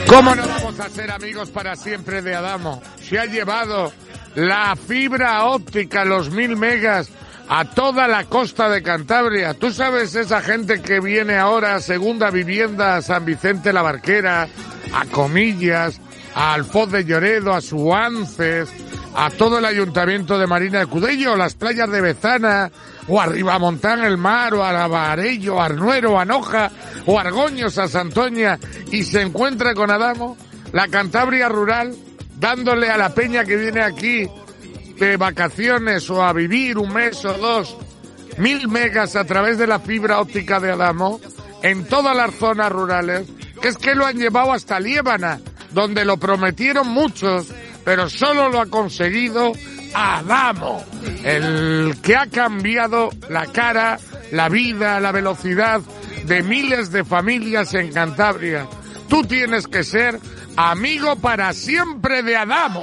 ¿Cómo no vamos a ser amigos para siempre de Adamo? Se ha llevado la fibra óptica, los 1000 megas, a toda la costa de Cantabria. ¿Tú sabes esa gente que viene ahora a Segunda Vivienda, a San Vicente la Barquera, a Comillas, a Alfoz de Lloredo, a Suances, a todo el ayuntamiento de Marina de Cudello, las playas de Bezana, o a Ribamontán el Mar, o a Lavarello, a Arnuero, a Noja, o a Argoños, a Santoña, y se encuentra con Adamo, la Cantabria rural, dándole a la peña que viene aquí de vacaciones o a vivir un mes o dos, 1000 megas a través de la fibra óptica de Adamo, en todas las zonas rurales, que es que lo han llevado hasta Liébana, donde lo prometieron muchos, pero solo lo ha conseguido Adamo, el que ha cambiado la cara, la vida, la velocidad de miles de familias en Cantabria. Tú tienes que ser amigo para siempre de Adamo.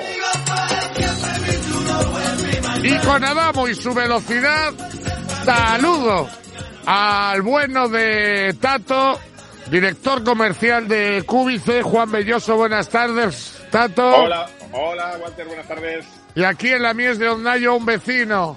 Y con Adamo y su velocidad, saludo al bueno de Tato, director comercial de Cúbice, Juan Belloso. Buenas tardes, Tato. Hola, Walter, buenas tardes. Y aquí en la Mies de Ondayo, un vecino,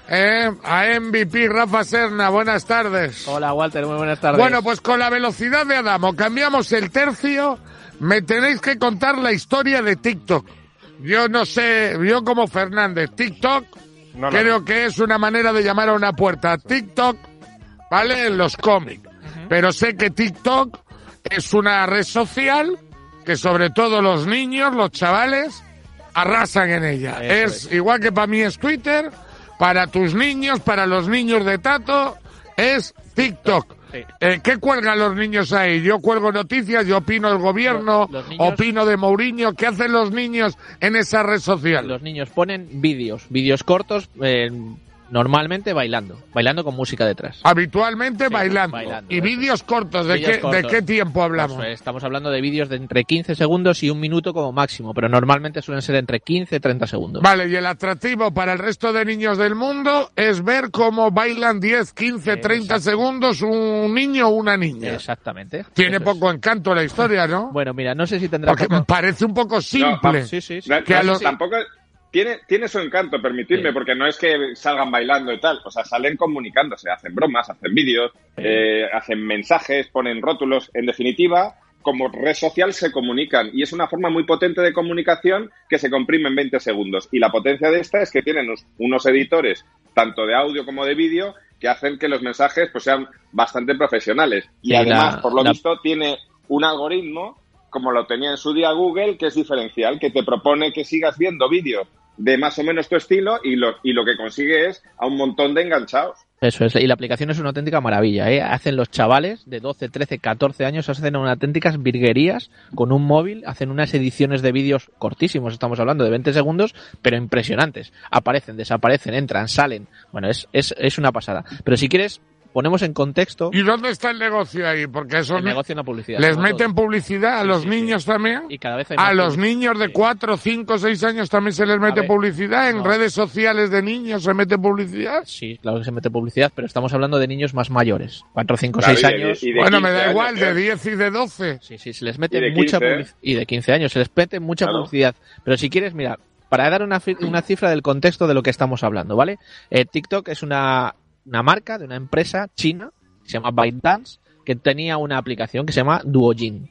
a MVP, Rafa Serna. Buenas tardes. Hola, Walter, muy buenas tardes. Bueno, pues con la velocidad de Adamo cambiamos el tercio. Me tenéis que contar la historia de TikTok. Yo no sé, yo como Fernández, TikTok, creo que es una manera de llamar a una puerta. TikTok, ¿vale? En los cómics. Pero sé que TikTok es una red social que sobre todo los niños, los chavales, arrasan en ella. Es igual que para mí es Twitter, para tus niños, para los niños de Tato, es TikTok. Sí. ¿Qué cuelgan los niños ahí? Yo cuelgo noticias, yo opino del gobierno, los niños, opino de Mourinho. ¿Qué hacen los niños en esa red social? Los niños ponen vídeos cortos, normalmente bailando con música detrás. Habitualmente sí, bailando. ¿Y vídeos cortos? ¿De qué tiempo hablamos? Pues, estamos hablando de vídeos de entre 15 segundos y un minuto como máximo, pero normalmente suelen ser entre 15 y 30 segundos. Vale, y el atractivo para el resto de niños del mundo es ver cómo bailan 10, 15, 30 segundos un niño o una niña. Exactamente. Tiene poco encanto la historia, ¿no? Bueno, mira, no sé si tendrá... Porque parece un poco simple. No, sí. Tampoco... Tiene su encanto, permitidme, porque no es que salgan bailando y tal, o sea, salen comunicándose, hacen bromas, hacen vídeos, hacen mensajes, ponen rótulos, en definitiva, como red social se comunican, y es una forma muy potente de comunicación que se comprime en 20 segundos, y la potencia de esta es que tienen unos editores, tanto de audio como de vídeo, que hacen que los mensajes pues sean bastante profesionales, y además, por lo visto, tiene un algoritmo, como lo tenía en su día Google, que es diferencial, que te propone que sigas viendo vídeos de más o menos tu estilo y lo que consigue es a un montón de enganchados. Eso es, y la aplicación es una auténtica maravilla, ¿eh? Hacen los chavales de 12, 13, 14 años, hacen unas auténticas virguerías con un móvil, hacen unas ediciones de vídeos cortísimos, estamos hablando de 20 segundos, pero impresionantes. Aparecen, desaparecen, entran, salen. Bueno, es una pasada. Pero si quieres... Ponemos en contexto... ¿Y dónde está el negocio ahí? Porque eso el negocio en la publicidad. ¿Les meten publicidad a los niños también? Y cada vez hay ¿A los niños de 4, 5, 6 años también se les mete publicidad? ¿En redes sociales de niños se mete publicidad? Sí, claro que se mete publicidad, pero estamos hablando de niños más mayores. 4, 5, 6 años. Bueno, me da igual, de 10 y de 12. Sí, se les mete mucha publicidad. Y de 15 años, se les mete mucha publicidad. Pero si quieres, mira, para dar una cifra del contexto de lo que estamos hablando, ¿vale? TikTok es una marca de una empresa china que se llama ByteDance, que tenía una aplicación que se llama Duojin.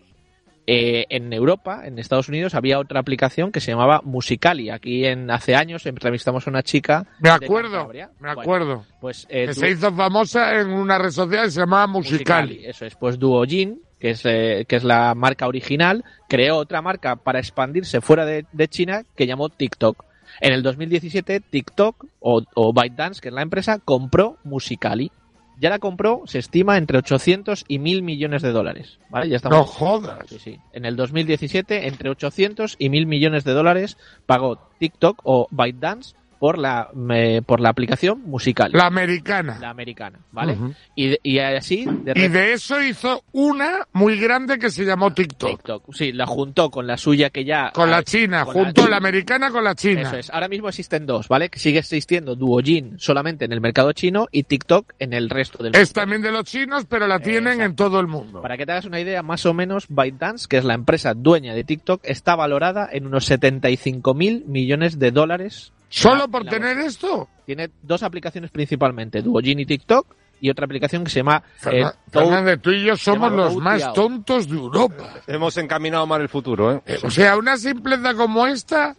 En Europa, en Estados Unidos, había otra aplicación que se llamaba Musical.ly. Aquí hace años entrevistamos a una chica. Me acuerdo. Bueno, pues se hizo famosa en una red social que se llamaba Musical.ly. Eso es, pues Duojin, que es la marca original, creó otra marca para expandirse fuera de China que llamó TikTok. En el 2017, TikTok o ByteDance, que es la empresa, compró Musical.ly. Ya la compró, se estima, entre 800 y 1.000 millones de dólares. ¿Vale? Ya estamos... ¡No jodas! Sí. En el 2017, entre 800 y 1.000 millones de dólares pagó TikTok o ByteDance por la aplicación musical. La americana. La americana, ¿vale? Y así... Y de eso hizo una muy grande que se llamó TikTok. TikTok, sí, la juntó con la suya que ya... Con la china, juntó la americana con la china. Eso es. Ahora mismo existen dos, ¿vale? Que sigue existiendo Douyin solamente en el mercado chino y TikTok en el resto del mundo. Es también de los chinos, pero la tienen en todo el mundo. Para que te hagas una idea, más o menos ByteDance, que es la empresa dueña de TikTok, está valorada en unos 75.000 millones de dólares. ¿Solo por tener esto? Tiene dos aplicaciones principalmente, Douyin y TikTok, y otra aplicación que se llama... Fernández, tú y yo somos los más tontos de Europa. Hemos encaminado mal el futuro, ¿eh? O sea, una simpleza como esta,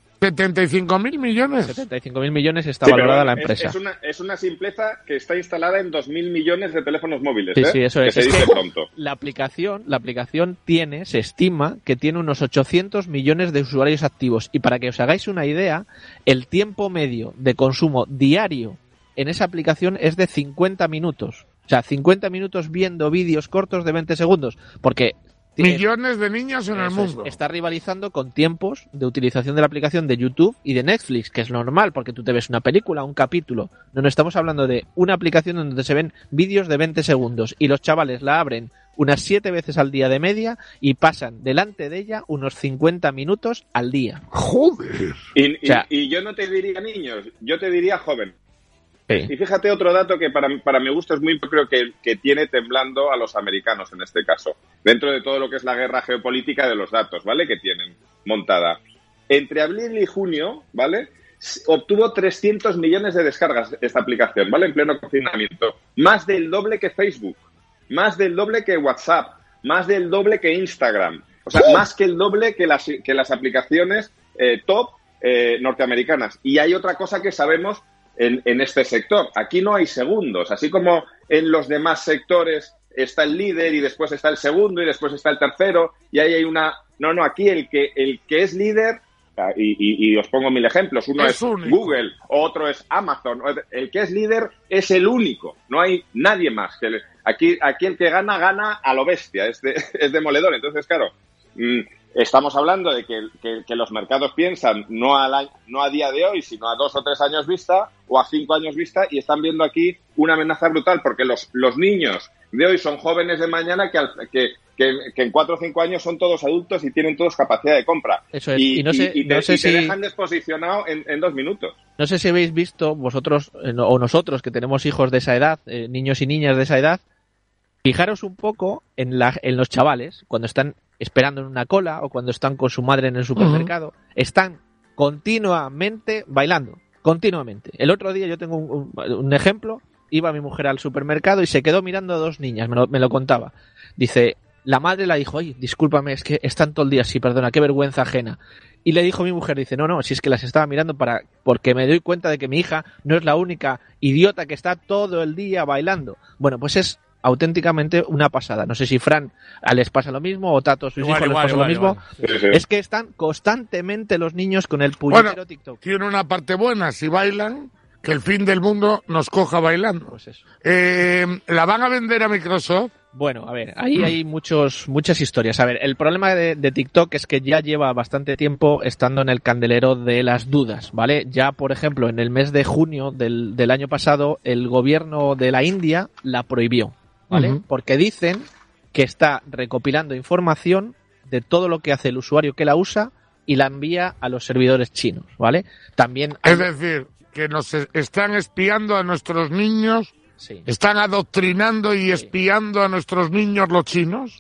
75.000 millones. 75.000 millones está valorada la empresa. Es una simpleza que está instalada en 2.000 millones de teléfonos móviles. Sí, eso es. Que se dice pronto. La aplicación se estima que tiene unos 800 millones de usuarios activos. Y para que os hagáis una idea, el tiempo medio de consumo diario en esa aplicación es de 50 minutos. O sea, 50 minutos viendo vídeos cortos de 20 segundos. Porque... millones de niños en el mundo. Está rivalizando con tiempos de utilización de la aplicación de YouTube y de Netflix, que es normal, porque tú te ves una película, un capítulo. No estamos hablando de una aplicación donde se ven vídeos de 20 segundos y los chavales la abren unas 7 veces al día de media y pasan delante de ella unos 50 minutos al día. ¡Joder! Y yo no te diría niños, yo te diría joven. Sí. Y fíjate otro dato que para mi gusto es muy, creo que tiene temblando a los americanos en este caso, dentro de todo lo que es la guerra geopolítica de los datos, ¿vale? Que tienen montada. Entre abril y junio, ¿vale? Obtuvo 300 millones de descargas esta aplicación, ¿vale? En pleno confinamiento. Más del doble que Facebook, más del doble que WhatsApp, más del doble que Instagram. O sea, más que el doble que las aplicaciones top norteamericanas. Y hay otra cosa que sabemos en este sector. Aquí no hay segundos. Así como en los demás sectores está el líder y después está el segundo y después está el tercero y ahí hay una... No, aquí el que es líder, y os pongo 1000 ejemplos. Uno es Google, otro es Amazon. El que es líder es el único. No hay nadie más. Aquí el que gana a lo bestia. Es demoledor. Entonces, claro... estamos hablando de que los mercados piensan no a día de hoy, sino a 2 o 3 años vista o a 5 años vista y están viendo aquí una amenaza brutal porque los niños de hoy son jóvenes de mañana que en 4 o 5 años son todos adultos y tienen todos capacidad de compra. Eso es. Y te dejan desposicionado en 2 minutos. No sé si habéis visto vosotros o nosotros que tenemos hijos de esa edad, niños y niñas de esa edad, fijaros un poco en los chavales cuando están esperando en una cola o cuando están con su madre en el supermercado, están continuamente bailando, continuamente. El otro día yo tengo un ejemplo, iba mi mujer al supermercado y se quedó mirando a 2 niñas, me lo contaba. Dice, la madre la dijo, oye, discúlpame, es que están todo el día así, perdona, qué vergüenza ajena. Y le dijo mi mujer, dice, no, si es que las estaba mirando porque me doy cuenta de que mi hija no es la única idiota que está todo el día bailando. Bueno, pues es auténticamente una pasada. No sé si Fran les pasa lo mismo o Tato sus hijos les pasa lo mismo. Sí. Es que están constantemente los niños con el puñetero TikTok. Tiene una parte buena, si bailan, que el fin del mundo nos coja bailando. Pues eso. ¿La van a vender a Microsoft? Bueno, a ver, ahí hay muchas historias. A ver, el problema de TikTok es que ya lleva bastante tiempo estando en el candelero de las dudas, ¿vale? Ya, por ejemplo, en el mes de junio del año pasado, el gobierno de la India la prohibió, ¿vale? Porque dicen que está recopilando información de todo lo que hace el usuario que la usa y la envía a los servidores chinos, ¿vale? También es decir, que nos están espiando a nuestros niños. Sí. ¿Están adoctrinando y espiando a nuestros niños los chinos?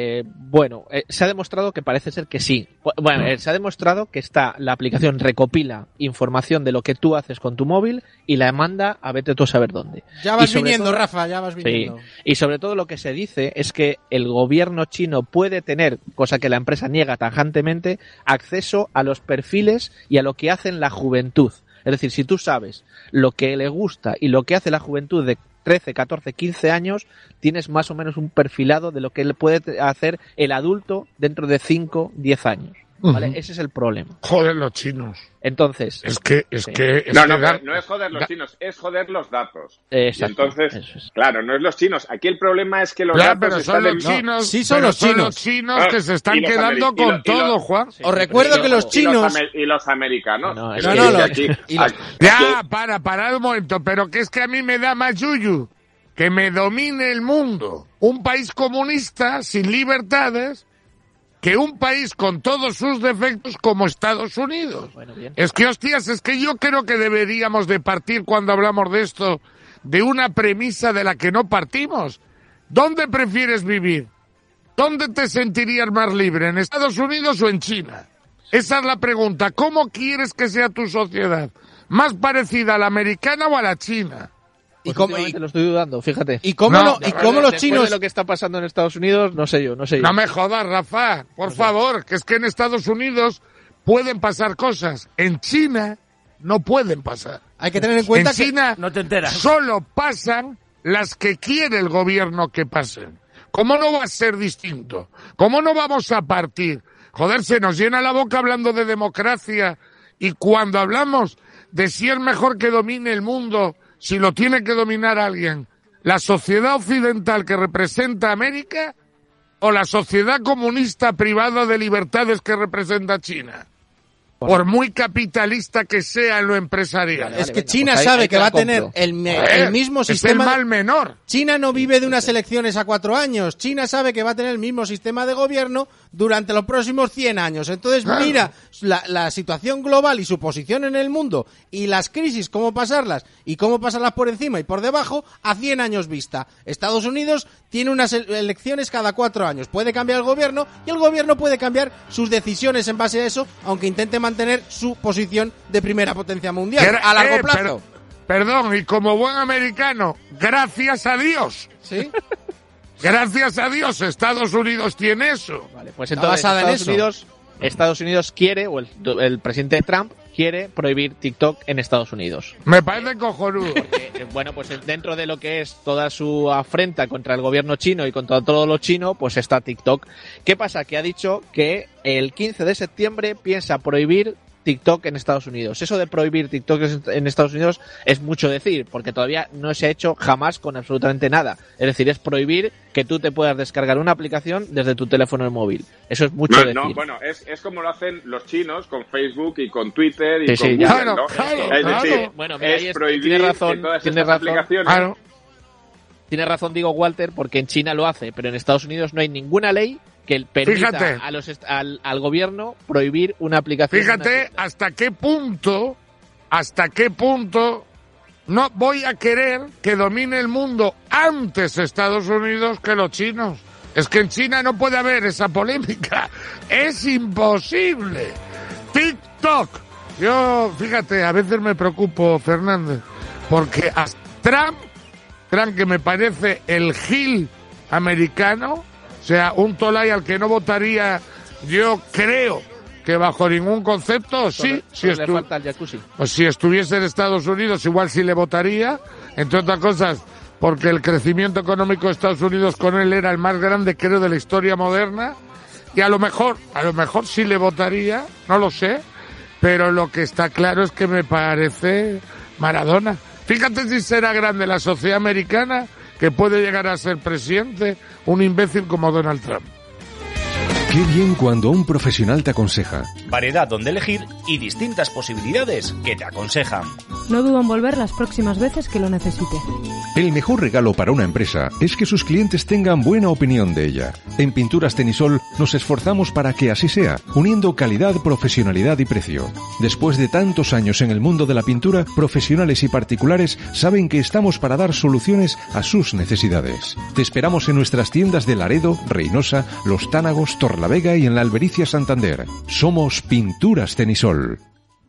Se ha demostrado que parece ser que sí. Bueno, se ha demostrado que la aplicación recopila información de lo que tú haces con tu móvil y la manda a vete tú a saber dónde. Ya vas viniendo, Rafa, ya vas viniendo. Sí. Y sobre todo lo que se dice es que el gobierno chino puede tener, cosa que la empresa niega tajantemente, acceso a los perfiles y a lo que hacen la juventud. Es decir, si tú sabes lo que le gusta y lo que hace la juventud de 13, 14, 15 años, tienes más o menos un perfilado de lo que puede hacer el adulto dentro de 5, 10 años. ¿vale? Ese es el problema. Joder, los chinos. Entonces... No es joder los chinos, es joder los datos. Exacto. Entonces, claro, no es los chinos. Aquí el problema es que los datos pero son los chinos. Sí, son los chinos que se están quedando con todo, Juan. Os recuerdo que los chinos... Y los americanos. Para un momento. Pero que es que a mí me da más yuyu que me domine el mundo. Un país comunista, sin libertades, que un país con todos sus defectos como Estados Unidos. Bueno, es que yo creo que deberíamos de partir cuando hablamos de esto de una premisa de la que no partimos. ¿Dónde prefieres vivir? ¿Dónde te sentirías más libre? ¿En Estados Unidos o en China? Esa es la pregunta. ¿Cómo quieres que sea tu sociedad? ¿Más parecida a la americana o a la china? ¿Y cómo te lo estoy dudando, fíjate? ¿Y cómo los chinos de lo que está pasando en Estados Unidos, no sé yo. No me jodas, Rafa, por favor, que es que en Estados Unidos pueden pasar cosas. En China no pueden pasar. Hay que tener en cuenta que China no te enteras. Solo pasan las que quiere el gobierno que pasen. ¿Cómo no va a ser distinto? ¿Cómo no vamos a partir? Joder, se nos llena la boca hablando de democracia y cuando hablamos de si es mejor que domine el mundo, si lo tiene que dominar alguien, ¿la sociedad occidental que representa América o la sociedad comunista privada de libertades que representa China? Por muy capitalista que sea en lo empresarial. Es que China sabe que va a tener el mismo sistema. Es el mal menor. China no vive de unas elecciones a 4 años. China sabe que va a tener el mismo sistema de gobierno durante los próximos 100 años. Entonces mira la situación global y su posición en el mundo y las crisis, cómo pasarlas y cómo pasarlas por encima y por debajo a 100 años vista. Estados Unidos tiene unas elecciones cada 4 años. Puede cambiar el gobierno y el gobierno puede cambiar sus decisiones en base a eso, aunque intente mantener su posición de primera potencia mundial a largo plazo. Perdón, y como buen americano, gracias a Dios. ¿Sí? Gracias a Dios, Estados Unidos tiene eso. Vale, pues entonces Estados Unidos quiere, o el presidente Trump quiere prohibir TikTok en Estados Unidos. Me parece cojonudo. Porque, bueno, pues dentro de lo que es toda su afrenta contra el gobierno chino y contra todo lo chino, pues está TikTok. ¿Qué pasa? Que ha dicho que el 15 de septiembre piensa prohibir TikTok en Estados Unidos. Eso de prohibir TikTok en Estados Unidos es mucho decir, porque todavía no se ha hecho jamás con absolutamente nada. Es decir, es prohibir que tú te puedas descargar una aplicación desde tu teléfono móvil. Eso es mucho decir. No, bueno, es como lo hacen los chinos con Facebook y con Twitter y con Google, ¿no? Claro. Decir, bueno, mira, es prohibir todas esas aplicaciones. Claro. Tiene razón, digo, Walter, porque en China lo hace, pero en Estados Unidos no hay ninguna ley que permita al gobierno prohibir una aplicación. Fíjate hasta qué punto no voy a querer que domine el mundo antes Estados Unidos que los chinos. Es que en China no puede haber esa polémica. Es imposible. TikTok. Yo, fíjate, a veces me preocupo, Fernández, porque hasta Trump, que me parece el gil americano, o sea, un tolai al que no votaría, yo creo que bajo ningún concepto, sí, si estuviese en Estados Unidos igual sí le votaría, entre otras cosas, porque el crecimiento económico de Estados Unidos con él era el más grande, creo, de la historia moderna, y a lo mejor sí le votaría, no lo sé, pero lo que está claro es que me parece Maradona. Fíjate si será grande la sociedad americana, que puede llegar a ser presidente un imbécil como Donald Trump. Qué bien cuando un profesional te aconseja. Variedad donde elegir y distintas posibilidades que te aconsejan. No dudo en volver las próximas veces que lo necesite. El mejor regalo para una empresa es que sus clientes tengan buena opinión de ella. En Pinturas Tenisol nos esforzamos para que así sea, uniendo calidad, profesionalidad y precio. Después de tantos años en el mundo de la pintura, profesionales y particulares saben que estamos para dar soluciones a sus necesidades. Te esperamos en nuestras tiendas de Laredo, Reynosa, Los Tánagos, Torlavega y en la Albericia Santander. Somos Pinturas Tenisol.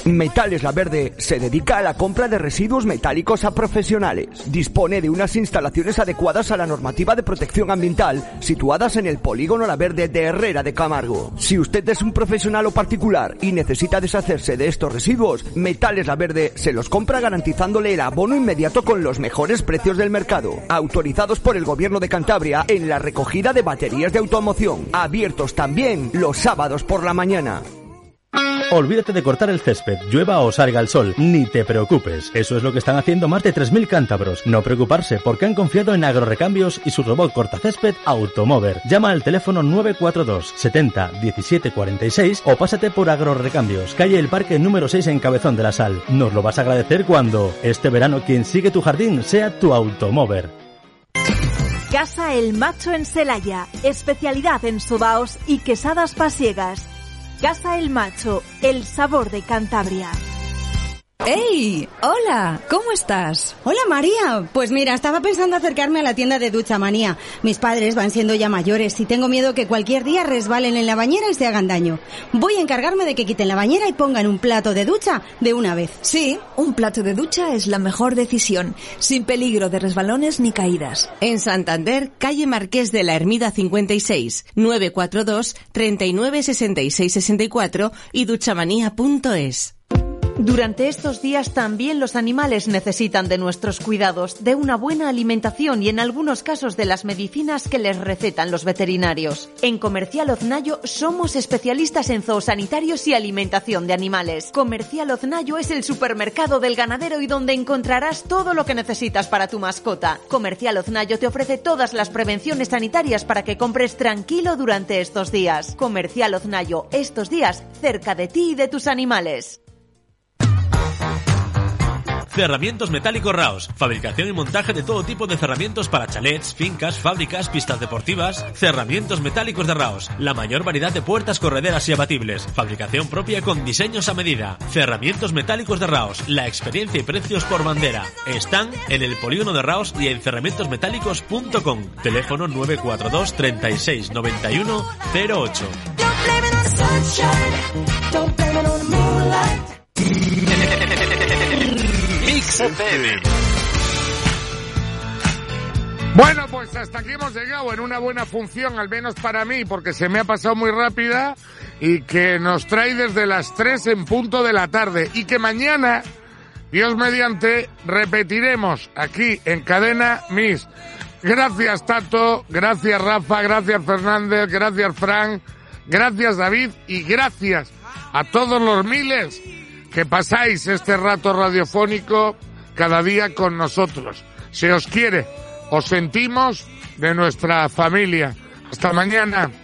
Metales La Verde se dedica a la compra de residuos metálicos a profesionales. Dispone de unas instalaciones adecuadas a la normativa de protección ambiental situadas en el Polígono La Verde de Herrera de Camargo. Si usted es un profesional o particular y necesita deshacerse de estos residuos, Metales La Verde se los compra garantizándole el abono inmediato con los mejores precios del mercado. Autorizados por el Gobierno de Cantabria en la recogida de baterías de automoción. Abiertos también los sábados por la mañana. Olvídate de cortar el césped, llueva o salga el sol, ni te preocupes. Eso es lo que están haciendo más de 3.000 cántabros. No preocuparse, porque han confiado en Agrorecambios y su robot cortacésped Automover. Llama al teléfono 942 70 17 46 o pásate por Agrorecambios, calle El Parque número 6 en Cabezón de la Sal. Nos lo vas a agradecer cuando este verano quien sigue tu jardín sea tu Automover. Casa El Macho en Celaya, especialidad en sobaos y quesadas pasiegas. Casa El Macho, el sabor de Cantabria. ¡Hey! ¡Hola! ¿Cómo estás? Hola, María. Pues mira, estaba pensando acercarme a la tienda de Duchamanía. Mis padres van siendo ya mayores y tengo miedo que cualquier día resbalen en la bañera y se hagan daño. Voy a encargarme de que quiten la bañera y pongan un plato de ducha de una vez. Sí, un plato de ducha es la mejor decisión, sin peligro de resbalones ni caídas. En Santander, calle Marqués de la Ermida 56, 942 39 66 64 y duchamanía.es. Durante estos días también los animales necesitan de nuestros cuidados, de una buena alimentación y en algunos casos de las medicinas que les recetan los veterinarios. En Comercial Oznayo somos especialistas en zoosanitarios y alimentación de animales. Comercial Oznayo es el supermercado del ganadero y donde encontrarás todo lo que necesitas para tu mascota. Comercial Oznayo te ofrece todas las prevenciones sanitarias para que compres tranquilo durante estos días. Comercial Oznayo, estos días cerca de ti y de tus animales. Cerramientos Metálicos Raos. Fabricación y montaje de todo tipo de cerramientos para chalets, fincas, fábricas, pistas deportivas. Cerramientos Metálicos de Raos. La mayor variedad de puertas correderas y abatibles. Fabricación propia con diseños a medida. Cerramientos Metálicos de Raos. La experiencia y precios por bandera. Están en el Polígono de Raos y en cerramientosmetálicos.com. Teléfono 942 36 91 08. Bueno, pues hasta aquí hemos llegado en una buena función, al menos para mí, porque se me ha pasado muy rápida y que nos trae desde las 3 en punto de la tarde y que mañana, Dios mediante, repetiremos aquí en Cadena Mix. Gracias Tato, gracias Rafa, gracias Fernández, gracias Frank, gracias David y gracias a todos los miles que pasáis este rato radiofónico cada día con nosotros. Se os quiere, os sentimos de nuestra familia. Hasta mañana.